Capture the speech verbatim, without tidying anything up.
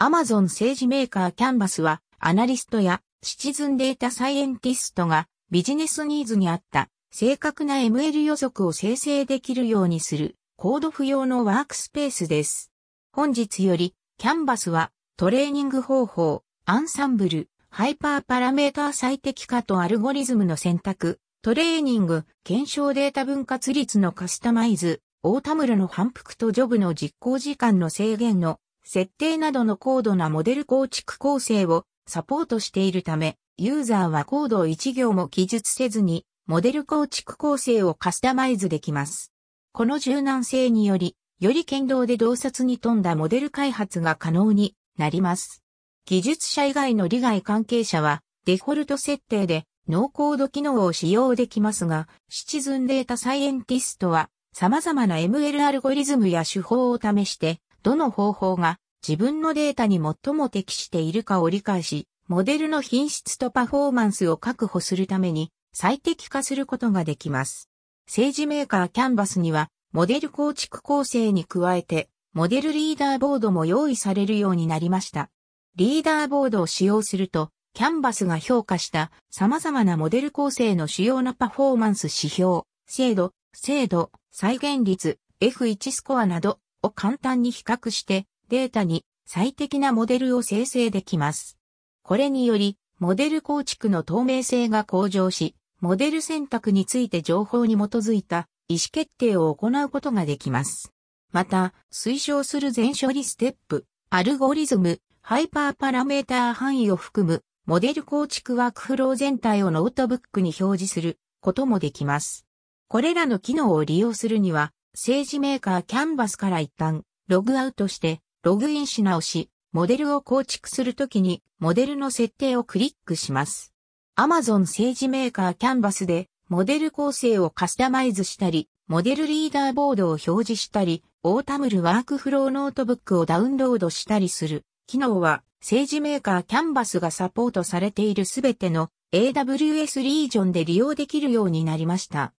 Amazon 政治メーカーキャンバスは、アナリストやシチズンデータサイエンティストがビジネスニーズに合った正確な エムエル 予測を生成できるようにするコード不要のワークスペースです。本日より、キャンバスはトレーニング方法、アンサンブル、ハイパーパラメータ最適化とアルゴリズムの選択、トレーニング、検証データ分割率のカスタマイズ、オータムルの反復とジョブの実行時間の制限の設定などの高度なモデル構築構成をサポートしているため、ユーザーはコードを一行も記述せずに、モデル構築構成をカスタマイズできます。この柔軟性により、より堅牢で洞察に富んだモデル開発が可能になります。技術者以外の利害関係者は、デフォルト設定でノーコード機能を使用できますが、シチズンデータサイエンティストは、様々な エムエル アルゴリズムや手法を試して、どの方法が自分のデータに最も適しているかを理解し、モデルの品質とパフォーマンスを確保するために最適化することができます。政治メーカーキャンバスには、モデル構築構成に加えて、モデルリーダーボードも用意されるようになりました。リーダーボードを使用すると、キャンバスが評価した様々なモデル構成の主要なパフォーマンス指標、精度、精度、再現率、エフワン スコアなどを簡単に比較してデータに最適なモデルを生成できます。これにより、モデル構築の透明性が向上し、モデル選択について情報に基づいた意思決定を行うことができます。また、推奨する全処理ステップ、アルゴリズム、ハイパーパラメータ範囲を含む、モデル構築ワークフロー全体をノートブックに表示することもできます。これらの機能を利用するには、政治メーカーキャンバスから一旦、ログアウトして、ログインし直し、モデルを構築するときに、モデルの設定をクリックします。Amazon 政治メーカーキャンバスで、モデル構成をカスタマイズしたり、モデルリーダーボードを表示したり、オータムルワークフローノートブックをダウンロードしたりする機能は、政治メーカーキャンバスがサポートされているすべての エーダブリューエス リージョンで利用できるようになりました。